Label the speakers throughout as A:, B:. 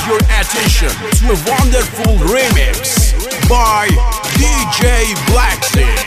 A: your attention to a wonderful remix by DJ Blacksy.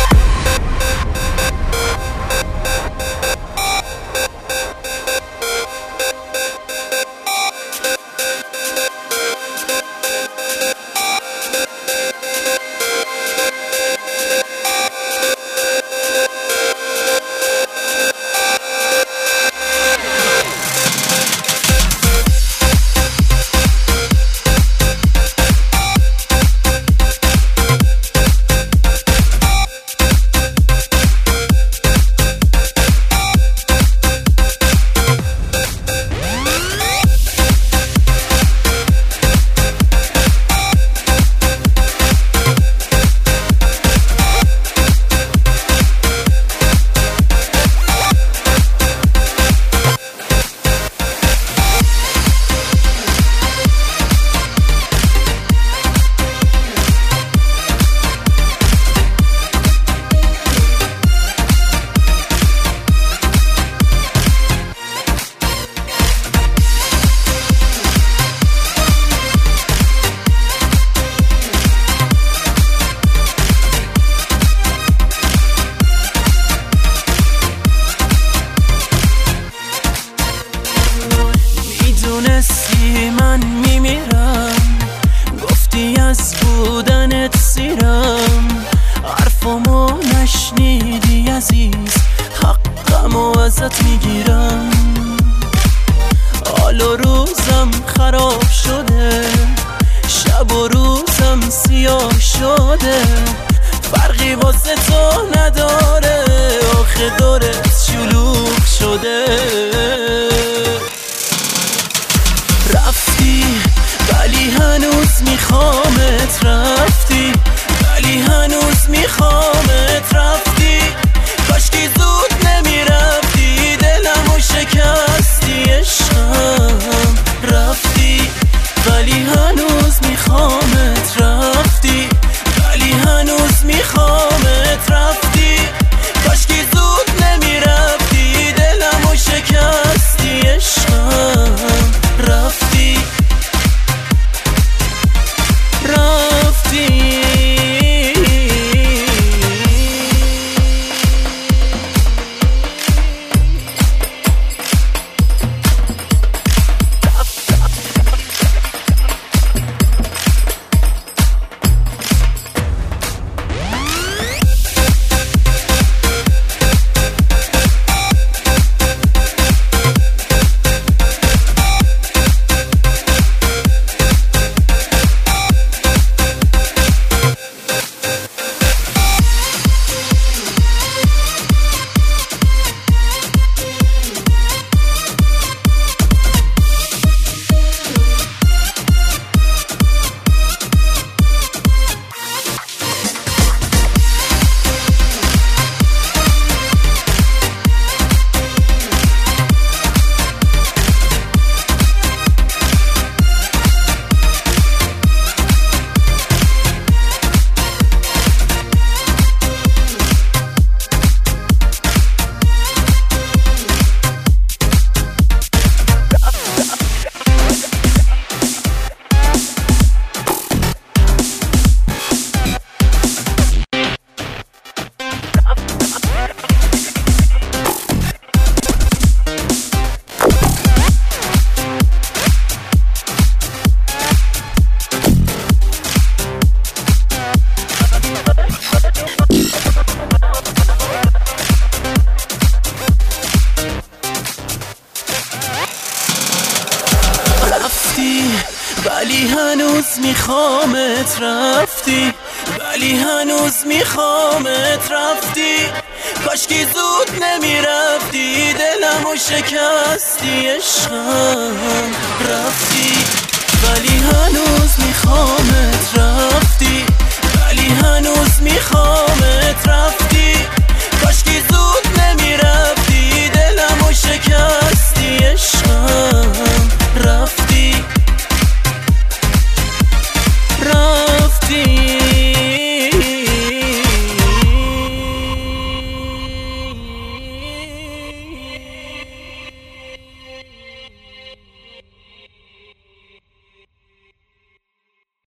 B: من میمیرم، گفتی از بودنت سیرم، حرفمو نشنیدی عزیز، حقمو ازت میگیرم. حال و روزم خراب شده، شب و روزم سیاه شده، فرقی واسه تو نداره، آخه دورت شلوغ شده. رفتی ولی هنوز میخوامت، رفتی ولی هنوز میخوامت، رفتی کاشکی زود نمیرفتی، دلمو شکستی عشقم. رفتی ولی هنوز میخوامت، رفتی ولی هنوز میخوامت، رفتی کاشکی زود نمیرفتی، دلمو شکستی عشقم. رفتی ولی هنوز میخوامت، رفتی ولی هنوز میخوامت، رفتی کاشکی زود نمیرفتی، دلمو شکستی عشقم. رفتی ولی هنوز میخوامت، رفتی ولی هنوز میخوامت، رفتی